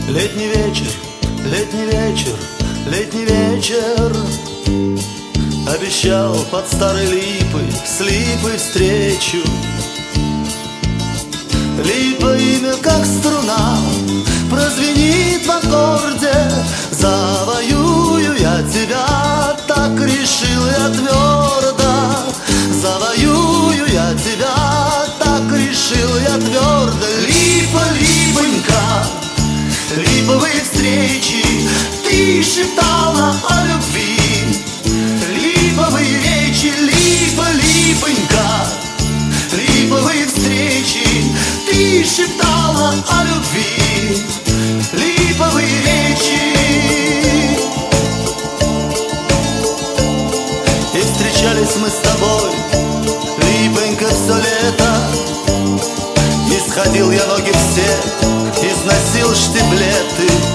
Летний вечер, летний вечер, летний вечер. Обещал под старой липой с липой встречу. Липа имя как струна прозвенит в аккорде. Завоюю я тебя, так решил я твердо. Завоюю я тебя, так решил я твердо. Липа, липонька, липовые встречи, ты шептала о любви. Липовые речи, липа, липонька, липовые встречи, ты шептала о любви. Липовые речи. И встречались мы с тобой, липонька, все лето. И сходил я ноги все, износил штиблеты.